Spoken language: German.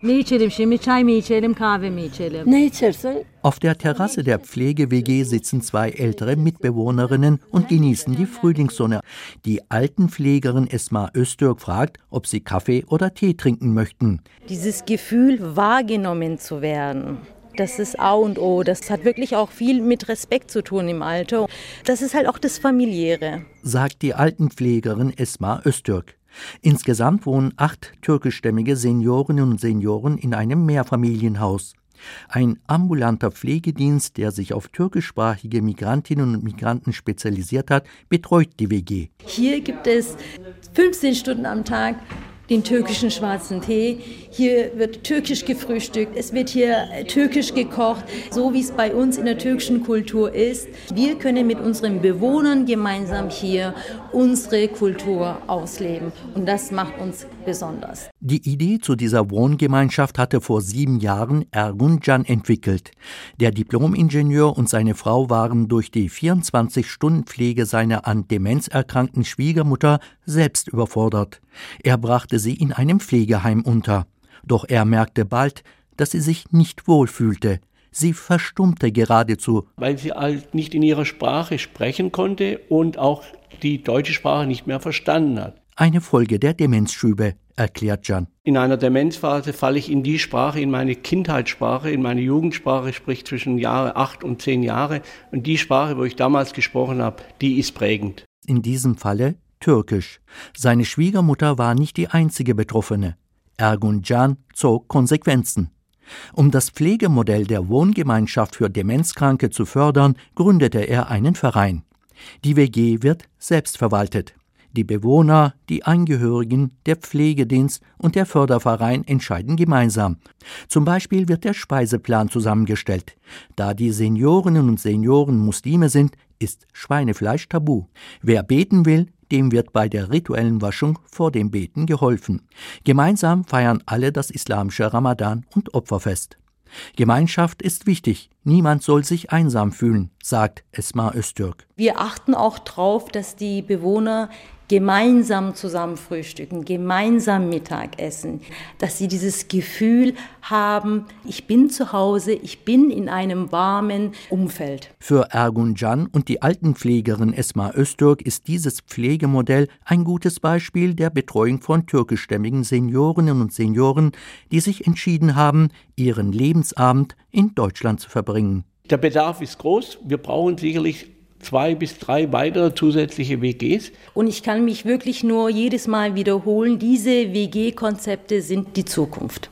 Ne içelim şimdi? Çay mı içelim, kahve mi içelim? Ne içersen? Auf der Terrasse der Pflege-WG sitzen zwei ältere Mitbewohnerinnen und genießen die Frühlingssonne. Die Altenpflegerin Esma Öztürk fragt, ob sie Kaffee oder Tee trinken möchten. Dieses Gefühl, wahrgenommen zu werden, das ist A und O. Das hat wirklich auch viel mit Respekt zu tun im Alter. Das ist halt auch das Familiäre, sagt die Altenpflegerin Esma Öztürk. Insgesamt wohnen 8 türkischstämmige Seniorinnen und Senioren in einem Mehrfamilienhaus. Ein ambulanter Pflegedienst, der sich auf türkischsprachige Migrantinnen und Migranten spezialisiert hat, betreut die WG. Hier gibt es 15 Stunden am Tag den türkischen schwarzen Tee. Hier wird türkisch gefrühstückt, es wird hier türkisch gekocht, so wie es bei uns in der türkischen Kultur ist. Wir können mit unseren Bewohnern gemeinsam hier unsere Kultur ausleben und das macht uns besonders. Die Idee zu dieser Wohngemeinschaft hatte vor 7 Jahren Ergun Can entwickelt. Der Diplom-Ingenieur und seine Frau waren durch die 24-Stunden-Pflege seiner an Demenz erkrankten Schwiegermutter selbst überfordert. Er brachte sie in einem Pflegeheim unter. Doch er merkte bald, dass sie sich nicht wohlfühlte. Sie verstummte geradezu. Weil sie halt nicht in ihrer Sprache sprechen konnte und auch die deutsche Sprache nicht mehr verstanden hat. Eine Folge der Demenzschübe, erklärt Can. In einer Demenzphase falle ich in die Sprache, in meine Kindheitssprache, in meine Jugendsprache, sprich zwischen Jahre 8 und 10 Jahre. Und die Sprache, wo ich damals gesprochen habe, die ist prägend. In diesem Falle Türkisch. Seine Schwiegermutter war nicht die einzige Betroffene. Ergun Can zog Konsequenzen. Um das Pflegemodell der Wohngemeinschaft für Demenzkranke zu fördern, gründete er einen Verein. Die WG wird selbstverwaltet. Die Bewohner, die Angehörigen, der Pflegedienst und der Förderverein entscheiden gemeinsam. Zum Beispiel wird der Speiseplan zusammengestellt. Da die Seniorinnen und Senioren Muslime sind, ist Schweinefleisch tabu. Wer beten will, dem wird bei der rituellen Waschung vor dem Beten geholfen. Gemeinsam feiern alle das islamische Ramadan- und Opferfest. Gemeinschaft ist wichtig. Niemand soll sich einsam fühlen, sagt Esma Öztürk. Wir achten auch darauf, dass die Bewohner gemeinsam zusammen frühstücken, gemeinsam Mittag essen, dass sie dieses Gefühl haben, ich bin zu Hause, ich bin in einem warmen Umfeld. Für Ergun Can und die Altenpflegerin Esma Öztürk ist dieses Pflegemodell ein gutes Beispiel der Betreuung von türkischstämmigen Seniorinnen und Senioren, die sich entschieden haben, ihren Lebensabend in Deutschland zu verbringen. Der Bedarf ist groß, wir brauchen sicherlich 2 bis 3 weitere zusätzliche WGs. Und ich kann mich wirklich nur jedes Mal wiederholen, diese WG-Konzepte sind die Zukunft.